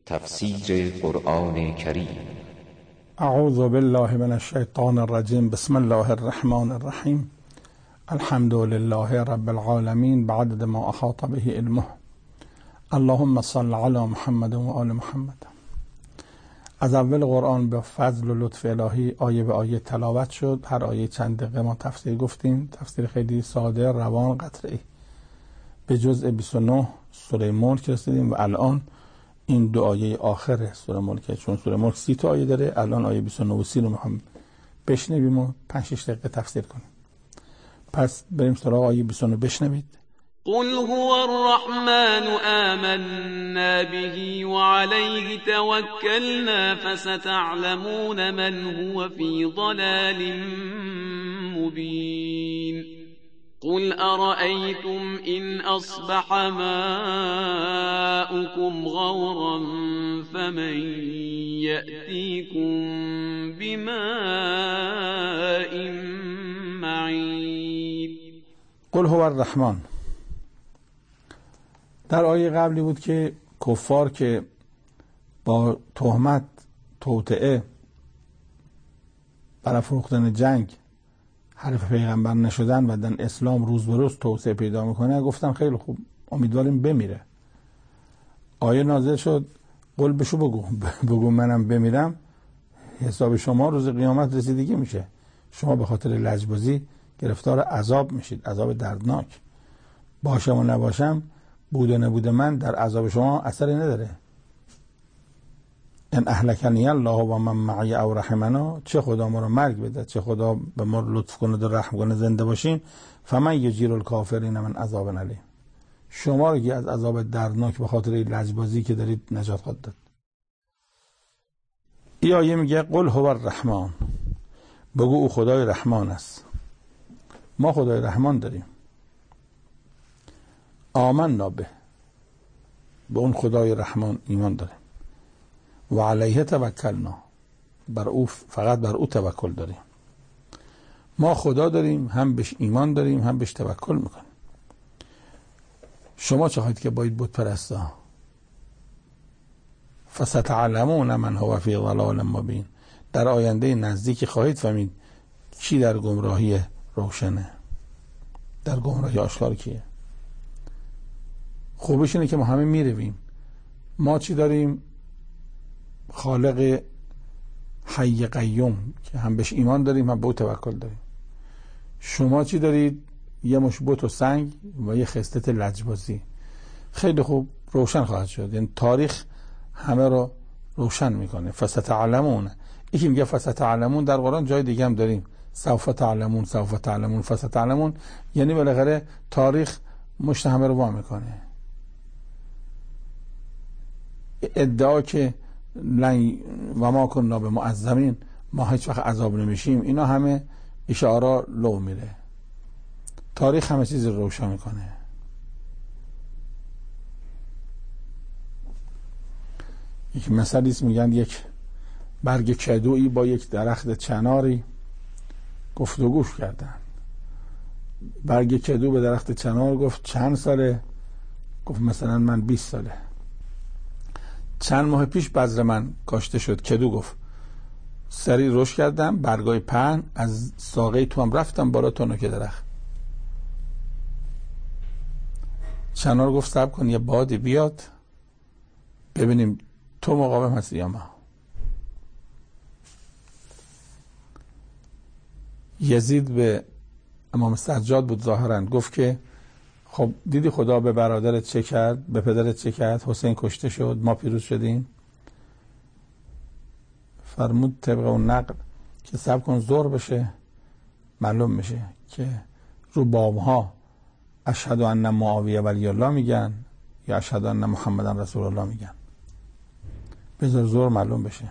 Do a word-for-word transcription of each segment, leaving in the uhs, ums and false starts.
تفسیر قرآن کریم. اعوذ بالله من الشیطان الرجیم. بسم الله الرحمن الرحیم. الحمد لله رب العالمین بعدد ما احاط به علمه. اللهم صل علی محمد و آل محمد. از اول قرآن به فضل و لطف الهی آیه به آیه تلاوت شد. هر آیه چند دقیقه ما تفسیر گفتیم. تفسیر خیلی ساده، روان، قطعی. به جزء بیست و نه سوره ملک رسیدیم و الان این دو آیه آخر سوره ملک، چون سوره ملک سی تا آیه داره، الان آیه بیست و نه و سی رو میخوام بشنویم و پنج شش دقیقه تفسیر کنیم. پس بریم سراغ آیه بیست و نه. بشنوید. قل هو الرحمن آمنا به وعليه توكلنا فستعلمون من هو في ضلال مبين. قل أرأيتم إن أصبح ماؤكم غورا فمن يأتيكم بماء معين. قل هو الرحمن. در آیه قبلی بود که کفار که با تهمت، توطئه، برافروختن جنگ حرف پیغمبر نشدن و در اسلام روز به روز توسعه پیدا میکنه، گفتن خیلی خوب، امیدواریم بمیره. آیه نازل شد قل بشو بگو بگو منم بمیرم، حساب شما روز قیامت رسیدگی میشه. شما به خاطر لجبازی گرفتار عذاب میشید، عذاب دردناک. باشم و نباشم، بود و نبود من در عذاب شما اثری نداره. ان اهلکنی الله و من معی او رحمنا، چه خدا ما رو مرگ بده، چه خدا به ما لطف کنه و رحم کنه زنده باشیم. فمن یجیر الکافرین من عذاب الیم، شما رو از عذاب دردناک به خاطر لجبازی که دارید نجات خواهد داد. این آیه میگه قل هو الرحمن، بگو او خدای رحمان است. ما خدای رحمان داریم. آمنا به، به اون خدای رحمان ایمان داریم. و علیه توکلنا، بر او، فقط بر او توکل داریم. ما خدا داریم، هم بهش ایمان داریم، هم بهش توکل میکنیم. شما چه خواهید که باید بت پرستا؟ فستعلمون من هو فی ضلال مبین، در آینده نزدیک خواهید فهمید کی در گمراهی روشنه، در گمراهی آشکار کیه. خوبش اینه که ما همه میرویم. ما چی داریم؟ خالق حی قیوم که هم بهش ایمان داریم، هم به او توکل داریم. شما چی دارید؟ یه مش بت و سنگ و یه خصلت لجبازی. خیلی خوب، روشن خواهد شد. یعنی تاریخ همه رو روشن میکنه. فستعلمون، یکی میگه فستعلمون، در قرآن جای دیگه هم داریم، سوف تعلمون، سوف تعلمون، فستعلمون. یعنی بالاخره تاریخ مشت همه رو وا میکنه. ادعا که لن و ما کننا به معذبین، ما هیچ وقت عذاب نمیشیم، اینا همه اشاره لو میره. تاریخ همه چیز رو روشن میکنه. یک مثلی است، میگن یک برگ کدویی با یک درخت چناری گفتگوش کردن. برگ کدو به درخت چنار گفت چند ساله؟ گفت مثلا من بیست ساله. چند ماه پیش بذر من کاشته شد. کدو گفت سریع رشد کردم، برگای پهن، از ساقه تو هم رفتم بالا تا نوک درخت. چنار گفت صبر کن یه بادی بیاد ببینیم تو مقاوم هستی یا ما. یزید به امام سجاد بود ظاهرا، گفت که خب دیدی خدا به برادرت چه کرد، به پدرت چه کرد، حسین کشته شد، ما پیروز شدیم. فرمود طبق اون نقل که صبر کن زور بشه معلوم میشه که رو بامها اشهد ان معاویه ولی الله میگن یا اشهد ان محمدن رسول الله میگن. بذار زور معلوم بشه.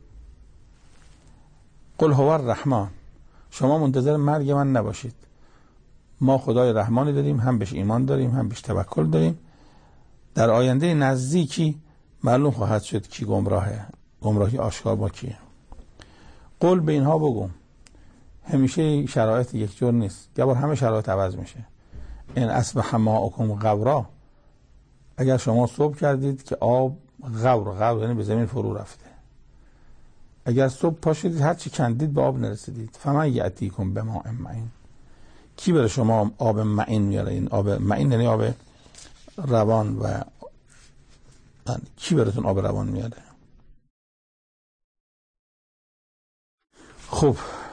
قل هو الرحمن، شما منتظر مرگ من نباشید. ما خدای رحمانی داریم، هم بهش ایمان داریم، هم بهش توکل داریم. در آینده نزدیکی معلوم خواهد شد کی گمراهه، گمراهی آشکار با کیه. قل به اینها بگو. همیشه شرایط یک جور نیست، یه بار همه شرایط عوض میشه. این اصبح ماؤکم غورا، اگر شما صبح کردید که آب غور غور یعنی به زمین فرو رفته. اگر صبح پا شدید هر چی کندید به آب نرسیدید. فمن یأتیکم بماء معین، کی برای شما آب معین میاره؟ این آب معین یعنی آب روان. و کی براتون آب روان میاره؟ خب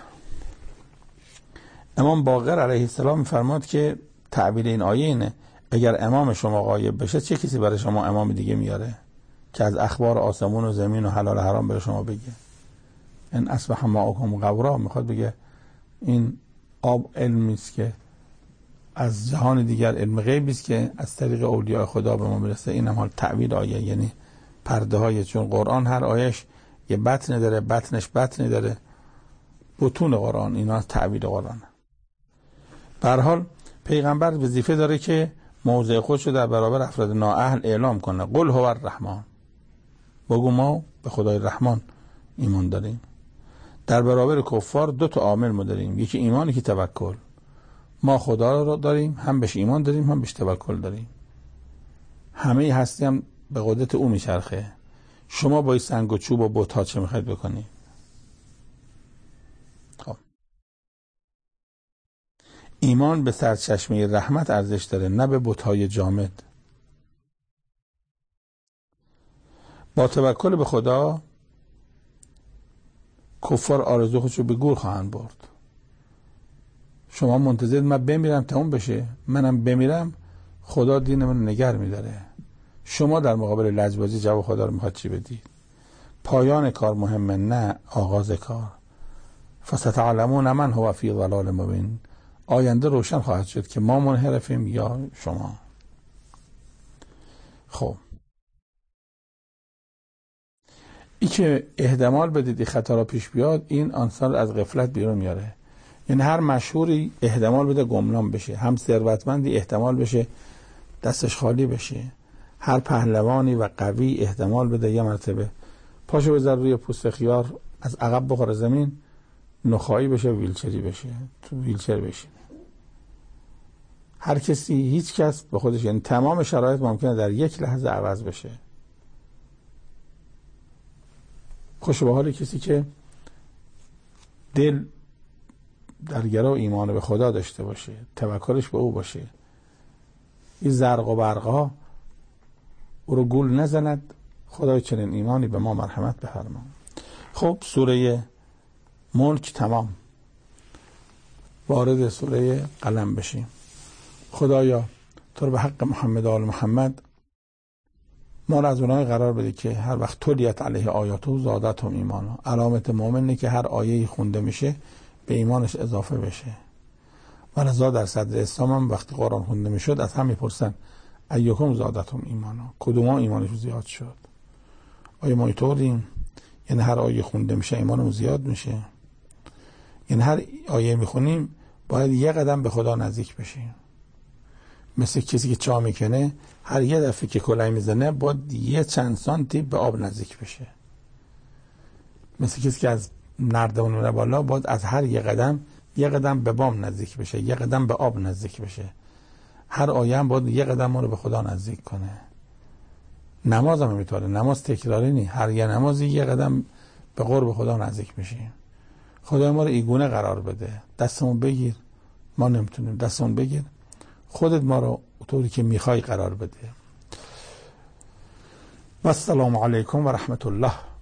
امام باقر علیه السلام میفرماد که تعبیر این آیه اینه اگر امام شما غایب بشه چه کسی برای شما امام دیگه میاره که از اخبار آسمون و زمین و حلال و حرام برای شما بگه؟ این اصبح ماءکم غورا، میخواد بگه این آب علمی است که از جهان دیگر، علم غیبی است که از طریق اولیاء خدا به ما میرسه. این هم حال تعبیر آیه، یعنی پرده های، چون قرآن هر آیش یه بطن داره، بطنش بطنی داره، بطون قرآن اینا تعبیر قرآن. به هر حال پیغمبر وظیفه داره که موضع خودشو در برابر افراد نااهل اعلام کنه. قل هو الرحمن، بگو ما به خدای رحمان ایمان داریم. در برابر کفار دو تا عامل ما داریم، یکی ایمان، یکی توکل. ما خدا رو داریم، هم بهش ایمان داریم، هم بهش توکل داریم. همه هستی هم به قدرت او میچرخه. شما با این سنگ و چوب و بت‌ها چه میخواید بکنید؟ خب ایمان به سرچشمه رحمت ارزش داره، نه به بت‌های جامد. با توکل به خدا کفار آرزو خودشو به گور خواهند برد. شما منتظر من بمیرم تموم بشه، منم بمیرم خدا دین من نگر میداره. شما در مقابل لجبازی جواب خدا رو میخواد چی بدید؟ پایان کار مهمه نه آغاز کار. فستعلمون من هو فی ضلال مبین، آینده روشن خواهد شد که ما منحرفیم یا شما. خب این که احتمال بدید این خطا را پیش بیاد، این انسان از غفلت بیرون میاره. یعنی هر مشهوری احتمال بده گمنام بشه، هم ثروتمندی احتمال بشه دستش خالی بشه، هر پهلوانی و قوی احتمال بده یه مرتبه پاشو بذار روی پوست خیار از عقب بخوره زمین، نخایی بشه، ویلچری بشه، تو ویلچر بشینه. هر کسی، هیچ کس به خودش، یعنی تمام شرایط ممکنه در یک لحظه عوض بشه. خوش به حال کسی که دل در گرا ایمان به خدا داشته باشه، توکلش به او باشه. این زرق و برقها او رو گول نزند. خدای چنین ایمانی به ما مرحمت بفرما. خب سوره ملک تمام، وارد سوره قلم بشیم. خدایا تو رو به حق محمد و آل محمد ما را از اونای قرار بده که هر وقت تلیت علیه آیاتو زادتهم ایمانا. علامت مؤمنه که هر آیه‌ای خونده میشه به ایمانش اضافه بشه. ولذا در صدر اسلام هم وقتی قرآن خونده میشد از هم میپرسن ایکم زادتهم ایمانا، کدوم ایمانش زیاد شد؟ آیا ما اینطوریم؟ یعنی هر آیه خونده میشه ایمانمون زیاد میشه؟ یعنی هر آیه میخونیم باید یه قدم به خدا نزدیک بشیم. مثل کسی که چاه میکنه هر یه دفعه که کلاه میزنه باید یه چند سانتی به آب نزدیک بشه. مثل کسی که از نردبون میره بالا باید از هر یه قدم یه قدم به بام نزدیک بشه، یه قدم به آب نزدیک بشه. هر آیه هم باید یه قدم ما رو به خدا نزدیک کنه. نماز هم میتونه، نماز تکراری نی، هر یه نمازی یه قدم به قرب خدا نزدیک میشیم. خدا ما رو ایگونه قرار بده. دستمون بگیر، ما نمیتونیم، دستمون بگیر، خودت ما رو طوری که میخوای قرار بده. و السلام علیکم و رحمت الله.